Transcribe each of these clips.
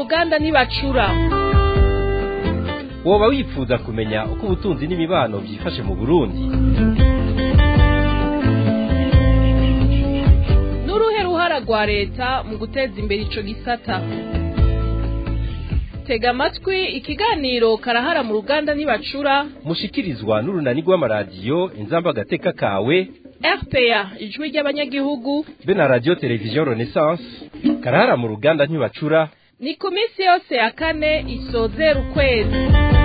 ruganda ntibacura. Woba wifuza kumenya uko ubutunzi n'imibano byifashe mu Burundi? Nuruhe ruhara rwa leta mu guteza imbere ico gisata? Tega amatwi ikiganiro karahara mu ruganda ntibacura, mushikirizwa n'urunani rw'amaradiyo Inzamba Gateka Kawe, RPA ijwi ry'abanyagihugu, be na radio television Renaissance. Karahara mu ruganda ntibacura ni ku minsi yose ya kane isozera ukwezi.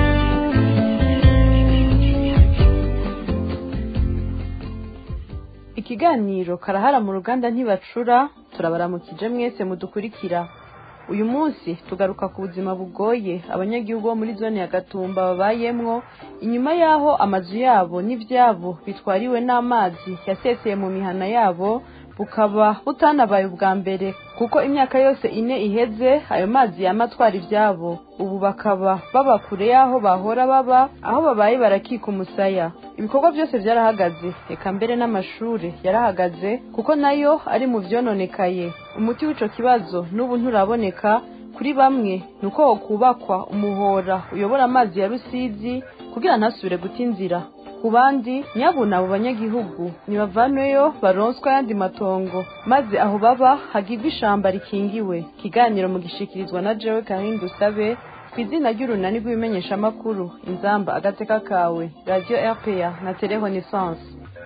Ikiganiro karahara mu ruganda ntibacura, turabaramukije mwese mudukurikira. Uyu munsi tugaruka ku buzima bugoye abanyagihugu bo muri zone ya Gatumba babayemwo inyuma yaho amazu yabo n'ivyabo bitwariwe n'amazi yaseseye mu mihana yabo, bukaba butanabaye ubwa mbere kuko imyaka yose ine iheze ayo mazi yamatwara ivyabo. Ubu bakaba baba kure yaho bahora baba, aho babaye barakika umusaya. Ibikorwa byose byarahagaze, eka mbere n'amashure yarahagaze kuko nayo ari mu vyononekaye. Umuti w'ico kibazo n'ubu nturaboneka. Kuri bamwe nuko kubakwa umuhora uyobora amazi ya Rusizi kugira ntasubire guta inzira. Ku bandi nyabuna abo banyagihugu nibavanweyo baronswa yandi matongo, maze aho baba hagirwa ishamba rikingiwe. Kiganiro mu gishikirizwa na Jewe Kahindu Sabe kw'izina ry'urunani rw'ibimenyesha makuru Inzamba Agateka Kawe, Radio RPA na Tele Renaissance.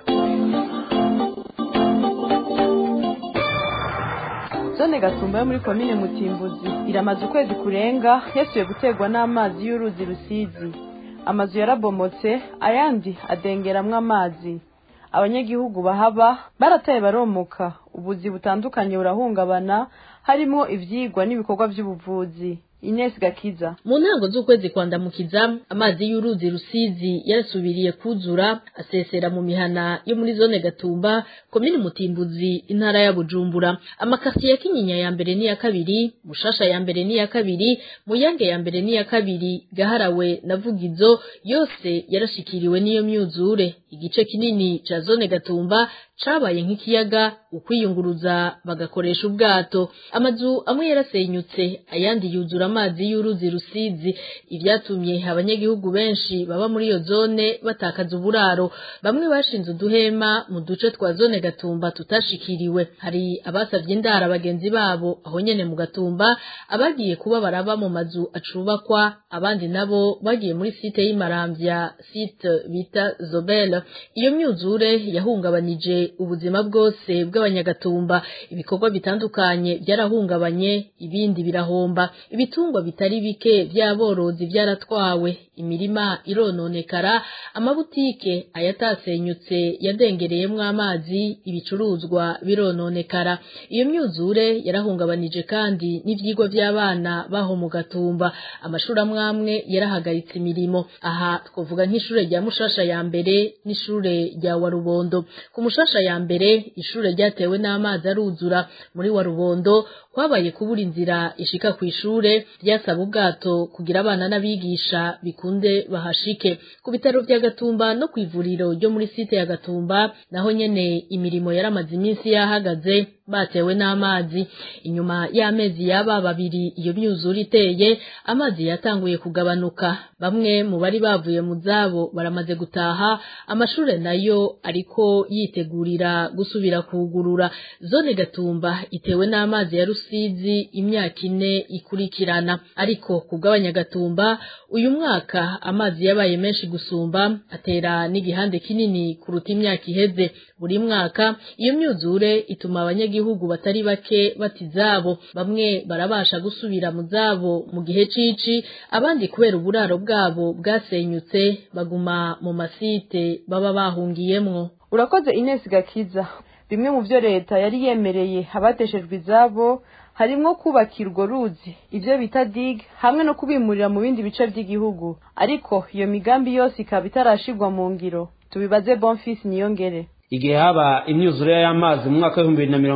Zone Gatumba yo muri komine Mutimbuzi iramaze ukwezi kurenga yasuye gutegwa n'amazi y'uruzi Rusizi. Amazu yarabomotse, ayandi adengeramwo amazi. Abanyagihugu bahaba barataye baromoka, ubuzi butandukanye burahungabana, harimo ivyigwa n'ibikorwa by'ubuvuzi. Ines Gakiza. Mu ntango z'ukwezi kwandamukiza amazi y'uruzi Rusizi yarasubiriye kuzura asesera mu mihana yo muri zone Gatumba, komine Mutimbuzi, intara ya Bujumbura. Amakasiye ya Kinyinya ya mbere ni ya kabiri, Mushasha ya mbere ni ya kabiri, Muyange ya mbere ni ya kabiri, Gaharawe na Vugizo yose yarashikiriwe n'iyo myuzure. Igice kinini ca zone Gatumba cabaye nk'ikiyaga, ukwiyunguruza bagakoresha ubwato. Amazu amwe yarasenyutse, ayandi yuzura amazi y'uruzi Rusizi, ivyatumye abanyagihugu benshi baba muri iyo zone batakaza uburaro. Bamwe bashinze uduhema mu duce twa zone Gatumba tutashikiriwe. Hari abasavye indara bagenzi babo aho nyene mu Gatumba, abagiye kuba baraba mu mazu acubakwa, abandi nabo bagiye muri site y'Imaramvya, site bita Zobel. Iyo myuzure yahungabanije ubuzima bwose bw'abanyagatumba. Ibikorwa bitandukanye byarahungabanye, ibindi birahomba. Ibitungwa bitari bike by'aborozi byaratwawe, imirima irononekara, amabutike ayatasenyutse yadengereyemwo amazi, ibicuruzwa birononekara. Iyo myuzure yarahungabanije kandi n'ivyigwa by'abana baho mu Gatumba. Amashuri amwe yarahagaritse imirimo. Aha twovuga nk'ishure rya Mushasha ya mbere n'ishure rya Warubondo. Ku Mushasha ya mbere ishure ryatewe n'amazi aruzura. Muri Warubondo kwabaye kubura inzira ishika ku ishure, ryasaba ubwato kugira abana n'abigisha bikunde bahashike. Ku bitaro vya Gatumba no kw'ivuriro ryo muri site ya Gatumba naho nyene imirimo yaramaze iminsi yahagaze, batewe n'amazi. Inyuma y'amezi yaba babiri iyo myuzure iteye, amazi yatanguye kugabanuka. Bamwe mu bari bavuye mu zabo baramaze gutaha, amashure nayo ariko yitegurira gusubira kugurura. Zone Gatumba itewe n'amazi ya Rusizi imyaka ine ikurikirana, ariko kugabanya Gatumba uyu mwaka amazi yabaye menshi gusumba, atera n'igihande kinini kuruta imyaka iheze. Buri mwaka iyo myuzure ituma abanyagihugu batari bake batizabo. Bamwe barabasha gusubira mu zabo mu gihe cici, abandi kubera uburaro bwabo bwasenyutse baguma mu masite baba bahungiyemwo. Urakoze Ines Gakiza. Bimwe mu byo leta yari yemereye abateshejwe izabo harimo kubakirwa ruzi, ivyo bita dig, hamwe no kubimurira mu bindi bice by'igihugu. Ariko iyo migambi yose ikaba itarashirwa mu ngiro. Tubibaze Bonfils Niyongere. Igihe haba imyuzure y'amazi mu mwaka wa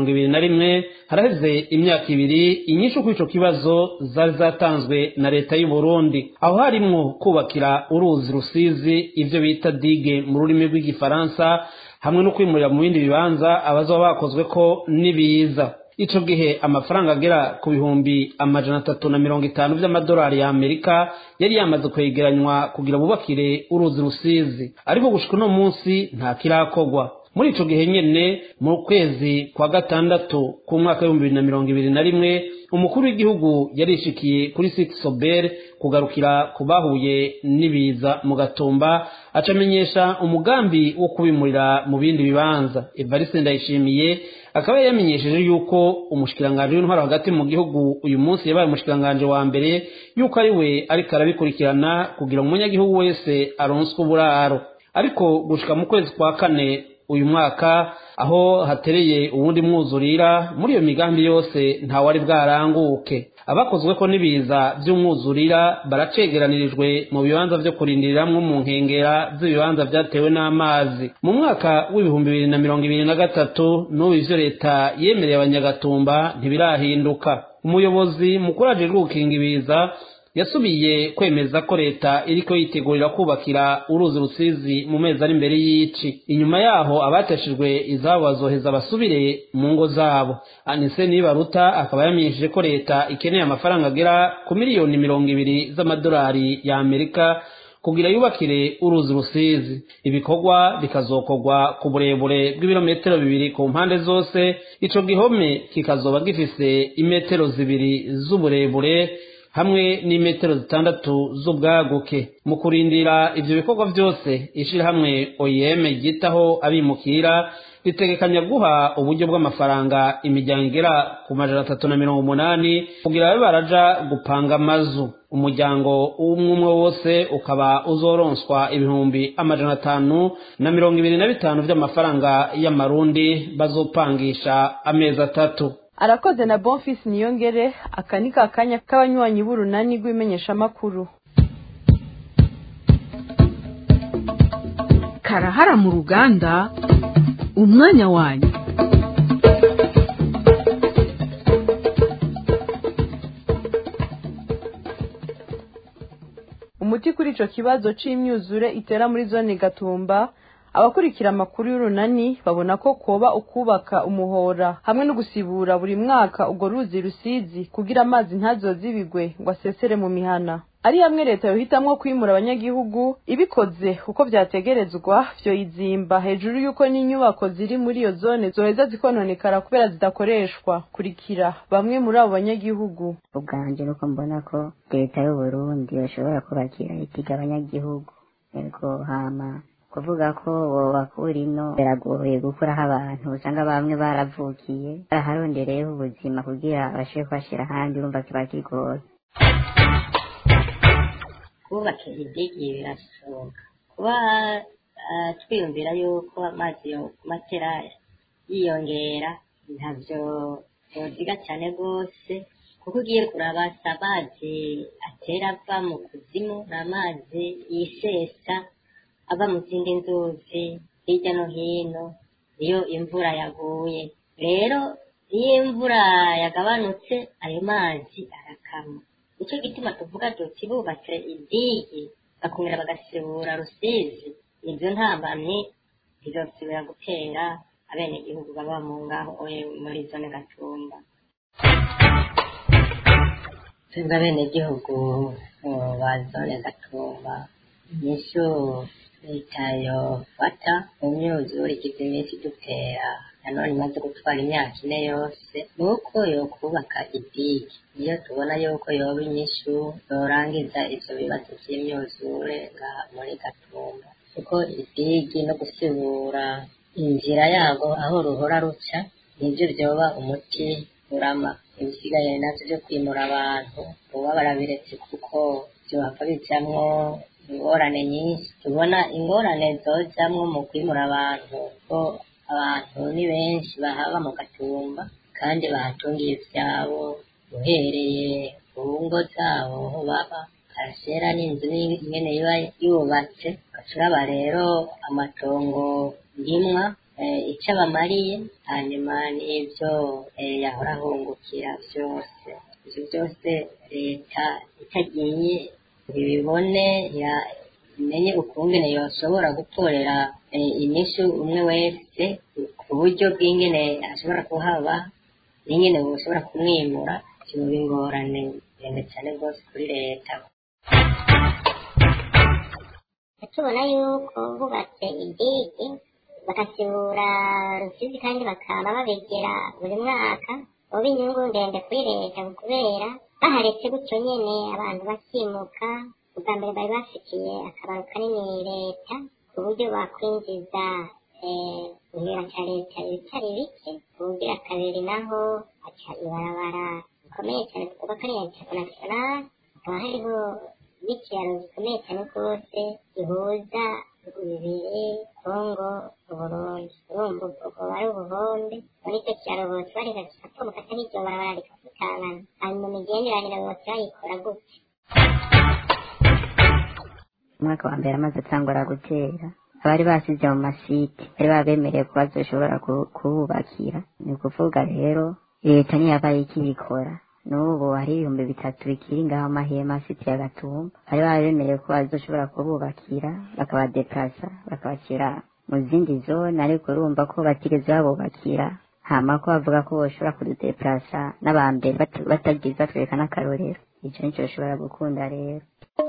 2021 haraheze imyaka ibiri, inyishu kw'ico kibazo zari zatanzwe na leta y'u Burundi, aho harimwo kubakira uruzi Rusizi, ivyo bita digue mu rurimi rw'igifaransa, hamwe no kwimurira mu bindi bibanza abazoba bakozwe ko nibiza. ico gihe amafaranga agera ku bihumbi 350 vy'amadolari ya Amerika yari yamaze kwegeranywa kugira bubakire uruzi Rusizi, ariko gushika uno munsi nta kirakogwa. Muri ico gihe nyene mu kwezi kwa gatandatu ku mwaka wa 2021 umukuru w'igihugu yarishikiye kuri Siksobel kugarukira kubahuye n'ibiza mu Gatumba, acamenyesha umugambi wo kubimurira mu bindi bibanza. Evariste Ndayishimiye akaba yamenyesheje yuko umushikiranganje w'intwaro hagati mu gihugu uyu munsi yabaye umushikiranganje wa mbere yuko ari we ariko arabikurikirana kugira umunyagihugu wese aronswe uburaro. Ariko gushika mu kwezi kwa kane uyu mwaka aho hatereye uwundi mwuzurira, muri iyo migambi yose nta wari bwaranguke. Abakozwe ko nibiza by'umwuzurira baracegeranirijwe mu bibanza byo kurindiriramwo mu nkengera z'ibibanza byatewe n'amazi. Mu mwaka w'ibihumbi 2023 n'ubu ivyo leta yemereye abanyagatumba ntibirahinduka. Umuyobozi mukuru ajejwe gukinga ibiza yasubiye kwemeza ko leta iriko yitegurira kubakira uruzi Rusizi mu mezi ari imbere y'ici. Inyuma yaho abateshejwe izabo bazoheza basubire mu ngo zabo. Anise Nibaruta akaba yamenyesheje ko leta ikeneye amafaranga agera ku miliyoni 200 z'amadolari ya Amerika kugira yubakire uruzi Rusizi. Ibikorwa bikazokorwa ku burebure bw'ibirometero 2 ku mpande zose, ico gihome kikazoba gifise imetero 2 z'uburebure hamwe n'imetero 6 z'ubwaguke. Mu kurindira ivyo bikorwa byose, ishirahamwe OIM ryitaho abimukira ritegekanya guha uburyo bw'amafaranga imiryango igera ku 380 kugira babe baraja gupanga amazu. Umuryango umwe wose ukaba uzoronswa ibihumbi 525 vy'amafaranga y'amarundi bazopangisha amezi 3. Arakoze na Bonfils Niyongere. Akanika akanya k'abanywanyi b'urunani rw'imenyesha makuru. Karahara mu ruganda, umwanya wanyu. Umuti kuri ico kibazo c'imyuzure itera muri zone Gatumba, abakurikira amakuru y'urunani babona ko koba ukubaka umuhora hamwe no gusibura buri mwaka ubwo ruzi Rusizi kugira amazi ntazozibigwe ngo asesere mu mihana. Ari hamwe leta yohitamwo kwimura abanyagihugu ibikoze uko vyategerezwa vyo izimba hejuru yuko n'inyubako ziri muri iyo zone zoheza zikononekara kubera zidakoreshwa. Kurikira bamwe muri abo banyagihugu. Ubwanje nuko mbona ko leta y'u Burundi yoshobora kubakira ikiga abanyagihugu, ego hama kuvuga ko bakura ino biragoye gukuraho abantu, usanga bamwe baravukiye baraharondereyeho ubuzima kugira bashobore kubashira ahandi, urumva kiba kigoye. Kubaka idigi birashoboka, kuba twiyumvira yuko amazi yo matera yiyongera ntavyo vyoziga cyane rwose, kuko ugiye kuraba amazi atera ava mu kuzimu n'amazi yisesa ava mu zindi nzuzi hirya no hino iyo imvura yaguye. Rero iyo imvura yagabanutse ayo mazi arakama. Nico gituma tuvuga tuti bubatse idigi bakongera bagasibura Rusizi, ivyo ntambamye bizosubira gutera abene gihugu baba mu ngaho muri zone Gatumba. Twebwe abene gihugu ba zone Gatumba nisho leta yofata mu myuzure igize iminsi dutera nanone imaze gutwara imyaka 4 yose, nuko yokubaka idigi. Iyo tubona yuko yoba inyishu yorangiza ivyo bibazo vy'imyuzure nga muri Gatumba, kuko idigi no gusibura inzira yago aho ruhora ruca nivyo vyoba umuti urama. Ibisigaye navyo vyo kwimura abantu uba barabiretse, kuko vyohava bijamwo ingorane nyinshi. Tubona ingorane zojamwo mu kwimura abantu ko abantu ni benshi bahaba mu Gatumba kandi bahatungiye ivyabo uhereye ku ngo zabo aho baba, karashera n'inzu nyene iba yubatse. Gacuraba rero amatongo ndimwa ico bamariye, hanyuma n'ivyo yahora ahungukira vyose. Ivyo byose leta itagiye bibone imenye ukungene yoshobora gutorera inyishu umwe wese ku buryo bw'ingene ashobora kuhaba nyine ushobora kumwimura kiba ingorane ndende cyane rwose kuri leta. tubona yuko bubatse idigi bakasibura Rusizi kandi bakaba babegera buri mwaka ubu inyungu ndende kuri leta kubera baharetse gutyo nyene abantu bakimuka ubwa mbere bari bafitiye akamaro kanini leta ku buryo bakwinjiza ibira cya leta ibitari bike ubugira kabiri naho aca ibarabara bikomeye cyane kuko kariya international hakaba hariho n'ikiraro gikomeye cyane rwose gihuza bibiri Kongo Burundi urumva ubwo bari ubuhombe muri icyo kiraro bose bareka gufata n'iryo barabara rikazitangana hanyuma imigenderanire bose bayikora gutya. umwaka wa mbere amaze atangura gutera abari basize mu masite bari babemereye ko bazoshobora kububakira ni ukuvuga rero leta niyabaye ikibikora n'ubu hari 3,000 bikiri ngaho amahema site ya Gatumba bari babemereye ko bazoshobora kububakira bakabadeplasa bakabashyira mu zindi zone ariko urumva ko batigeze babubakira hama ko bavuga ko bashobora kududeplasa n'abambere batagize batwereka n'akarorero icyo nicyo bashobora gukunda rero.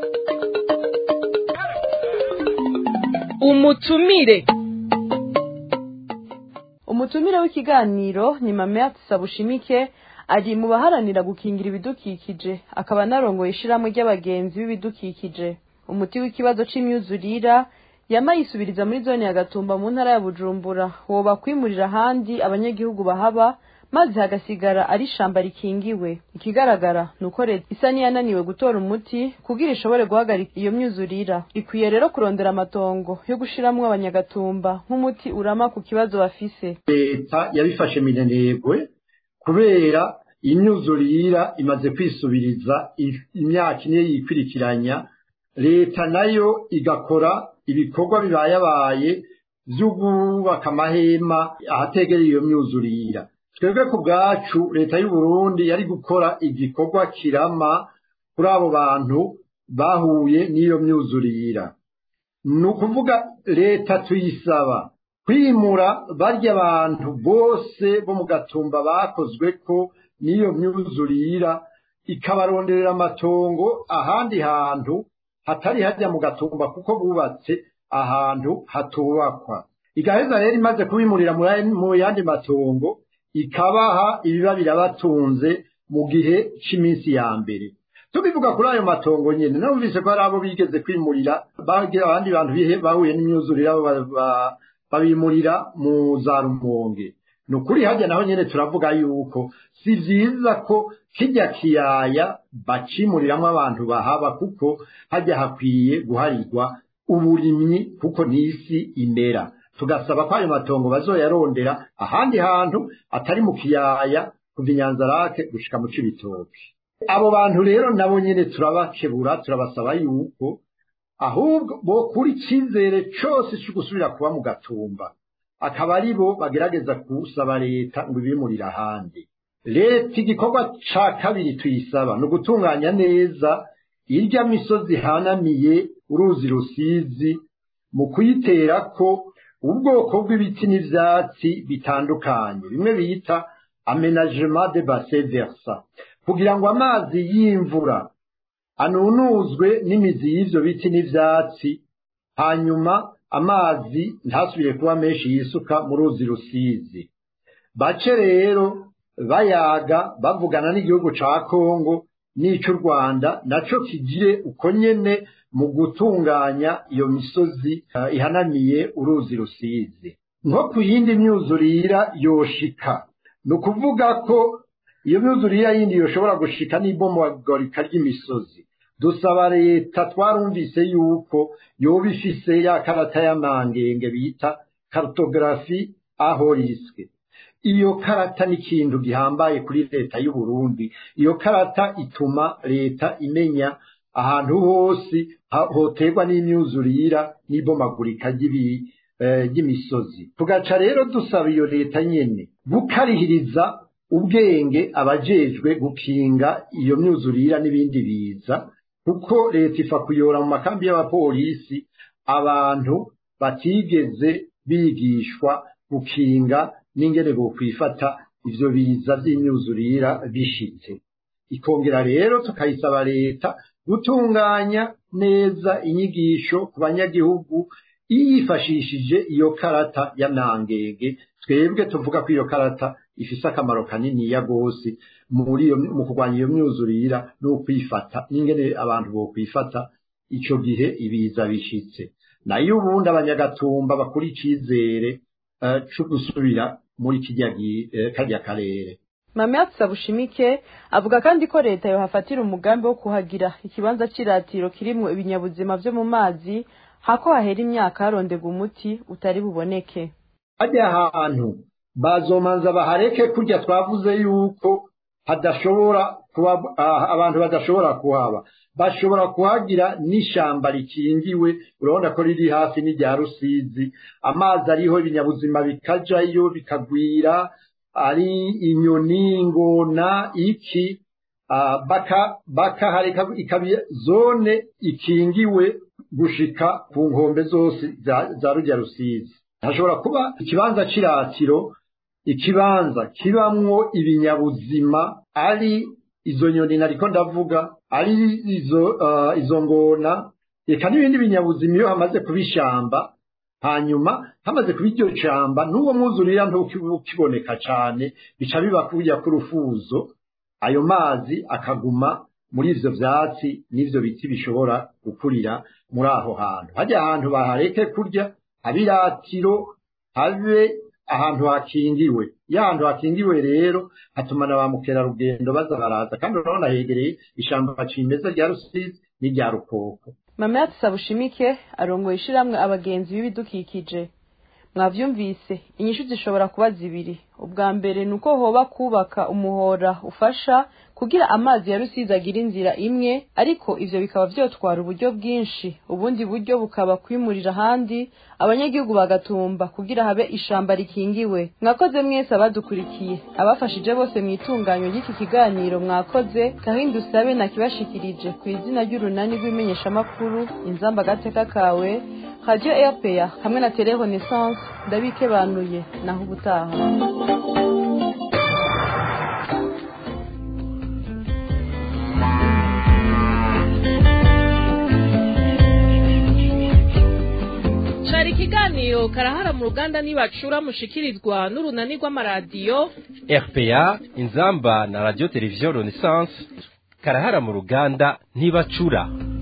umutumire w'ikiganiro ni Mame Sabushimike ari mu baharanira gukingira ibidukikije akaba narongoye ishirahamwe ry'abagenzi b'ibidukikije. Umuti w'ikibazo c'imyuzurira yamayisubiriza muri zone ya Gatumba mu ntara ya Bujumbura woba kwimurira ahandi abanyagihugu bahaba maze hagasigara ari shamba rikingiwe. Ikigaragara nuko leta isa niyananiwe gutora umuti kugira ishobore guhagarika iyo myuzurira. Ikwiye rero kurondera amatongo yo gushiramwo abanyagatumba nk'umuti urama ku kibazo bafise. Leta yabifashe minenegwe kubera imyuzurira imaze kwisubiriza imyaka ine yikwirikiranya, leta nayo igakora ibikorwa bibayabaye byo kubaka amahema ahategereye iyo myuzurira. Twebwe ku bwacu leta y'u Burundi yari gukora igikorwa kirama kuri abo bantu bahuye n'iyo myuzurira. Ni ukuvuga leta tuyisaba kwimura barya abantu bose bo mu Gatumba bakozwe ko n'iyo myuzurira, ikabaronderera amatongo ahandi hantu hatari hajya mu Gatumba kuko bubatse ahantu hatubakwa. Igaheza rero imaze kubimurira mu yandi matongo ikabaha ibiba birabatunze mu gihe c'iminsi ya mbere. Tubivuga kuri ayo matongo nyene numvise ko ari abo bigeze kwimurira bagira abandi bantu bahuye n'imyuzurira babimurira mu za Rumonge. Nukuri hajya naho nyene turavuga yuko si vyiza ko kijya kiyaya bacimuriramwo abantu bahaba kuko hajya hakwiye guharirwa uburimyi kuko n'isi imera. Tugasaba ko ayo matongo bazoyarondera ahandi hantu atari mu kiyaya kuva Inyanzarake gushika mu Cibitoke. Abo bantu rero nabo nyene turabakebura turabasaba yuko ahubwo bo kuri cyizere cyose cyo gusubira kuba mu Gatumba akaba ari bo bagerageza kusaba leta ngo ibimurira ahandi. Leta igikorwa ca kabiri tuyisaba no gutunganya neza irya misozi hanamiye uruzi Rusizi mu kuyitera ko ubwoko bw'ibiti n'ivyatsi bitandukanye bimwe bita aménagement de bassin versant kugira ngo amazi y'imvura anunuzwe n'imizi y'ivyo biti n'ivyatsi hanyuma amazi ntasubire kuba menshi yisuka mu ruzi Rusizi. Bace rero bayaga bavugana n'igihugu ca Kongo n'ic'u Rwanda naco kigire uko nyene mu gutunganya iyo misozi ihanamiye uruzi Rusizi. Nko ku yindi myuzurira yoshika, ni ukuvuga ko iyo myuzurira yindi yoshobora gushika n'ibomagurika ry'imisozi. Dusaba leta twarumvise yuko yoba ifise ya karata y'amangenge bita cartographie aho risque. Iyo karata ni ikintu gihambaye kuri leta y'u Burundi. Iyo karata ituma leta imenya ahantu hose hoterwa n'imyuzurira n'ibomagurika ry'imisozi. Tugaca rero dusaba iyo leta nyene gukarihiriza ubwenge abajejwe gukinga iyo myuzurira n'ibindi biza, kuko leta ifa kuyora mu makambi y'abapolisi abantu batigeze bigishwa gukinga n'ingene bo kwifata ivyo biza vy'imyuzurira bishitse. Ikongera rero tukayisaba leta gutunganya neza inyigisho ku banyagihugu yifashishije iyo karata ya Nangege. Twebwe tuvuga ko iyo karata ifise akamaro kanini ya gose mu kurwanya iyo myuzurira no kwifata n'ingene abantu bo kwifata ico gihe ibiza bishitse. Nayo ubundi abanyagatumba bakuri icizere cyo gusubira muri karya karere. Mamia Sabushimike avuga kandi ko leta yohafatira umugambi wo kuhagira ikibanza ciratiro kirimwo ibinyabuzima vyo mu mazi hako hahera imyaka harondegwa umuti utari buboneke. Ajya ahantu bazomanza bahareke kurya twavuze yuko hadashobora kuba abantu badashobora kuhaba, bashobora kuhagira n'ishamba rikingiwe. Urabona ko riri hafi n'irya Rusizi, amazi ariho ibinyabuzima bikajayo bikagwira, ari inyoni, ingona, iki bakahareka ikabi zone ikingiwe gushika ku nkombe zose za rujya Rusizi. Hashobora kuba ikibanza ciratiro, ikibanza kibamwo ibinyabuzima, ari izo nyoni nariko ndavuga, ari izo ngona, eka n'ibindi binyabuzima. Iyo hamaze kubishamba, hanyuma hamaze kuba iryo shamba, n'uwo mwuzurira ntukiboneka cane, bica biba kurya k'urufuzo, ayo mazi akaguma muri ivyo vyatsi n'ivyo biti bishobora gukurira muri aho hantu. Hajya ahantu bahareke kurya abiratiro, habe ahantu hakingiwe. Ya hantu hakingiwe rero hatuma na ba mukerarugendo baza baraza, kandi urabona hegereye ishamba cimeza rya Rusizi n'irya Rukoko. Mamia Sabushimike arongoye ishiramwe abagenzi b'ibidukikije. Mwavyumvise, inyishu zishobora kuba zibiri. Ubwa mbere nuko hoba kubaka umuhora ufasha kugira amazi ya Rusizi agira inzira imwe, ariko ivyo bikaba vyotwara uburyo bwinshi. Ubundi buryo bukaba kwimurira handi abanyagihugu bagatumba kugira habe ishamba rikingiwe. Mwakoze mwese abadukurikiye, abafashije bose mwitunganywa y'iki kiganiro. Mwakoze Kahindu Sabe nakibashikirije ku izina ry'urunani rw'imenyesha makuru Inzamba Gateka Kawe, Radio RPA hamwe na Tele Renaissance. Ndabikebanuye naho ubutaha. Cari ikiganiro karahara mu ruganda nibacura mushikirizwa n'urunani rw'amaradiyo RPA, Inzamba na Radio Television Renaissance. Karahara mu ruganda ntibacura.